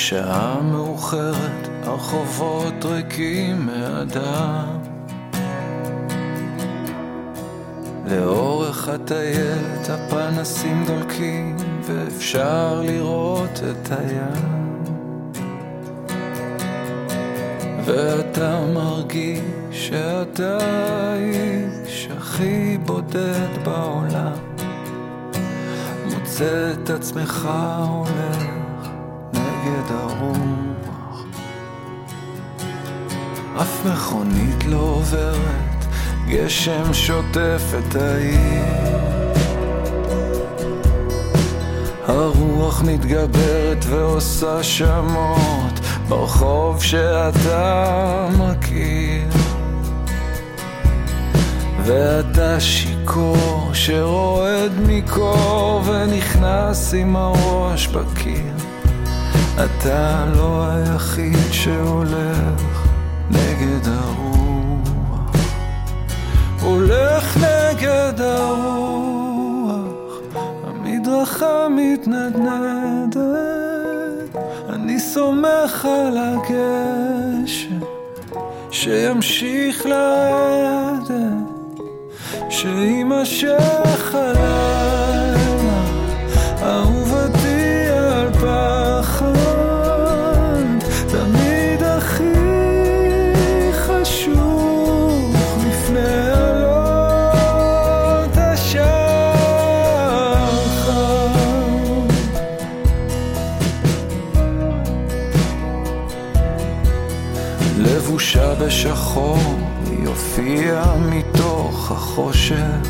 שעה מאוחרת, הרחובות ריקים מאדם. לאורך הטיילת הפנסים דולקים, ואפשר לראות את הים. ואתה מרגיש שאתה האיש הכי בודד בעולם, מוצא את עצמך הולך נגד הרוח. אף מכונית לא עוברת, גשם שוטף את העיר. הרוח מתגברת ועושה שמות ברחוב שאתה מכיר. ואתה שיקור שרועד מקור ונכנס עם הראש בקיר. אתה לא היחיד שהולך נגד הרוח, הולך נגד הרוח. המדרכה מתנדנדת, אני סומך על הגשם שימשיך לרדת, שימשך הלילה, אהובתי על פחד, תמיד הכי חשוב לפני עלות השחר. לבושה בשחור היא הופיעה מתוך החושך,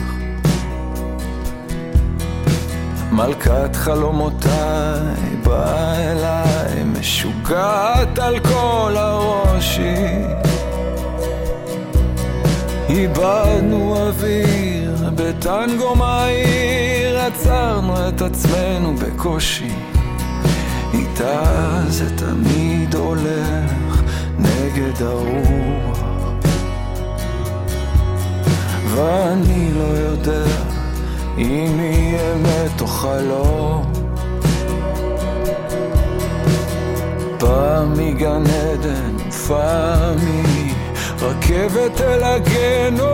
מלכת חלומותיי באה אליי, משוגעת על כל הראשי. איבדנו אוויר בטנגו מהיר, עצרנו את עצמנו בקושי. איתה זה תמיד הולך נגד הרוח, ואני לא יודע אם היא אמת או חלום. פעם מגן עדן ופעם היא רכבת אל הגיהנום,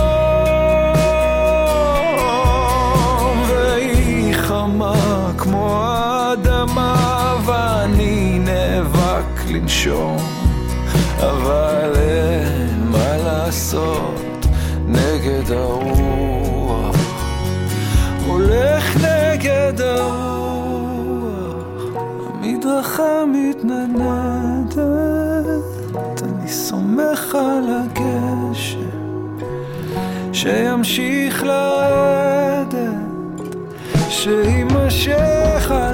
והיא חמה כמו האדמה ואני נאבק לנשום, אבל אין מה לעשות נגד הרוח, הולך נגד הרוח. המדרכה מתנדנדת, אני סומך על הגשם שימשיך לרדת, שימשך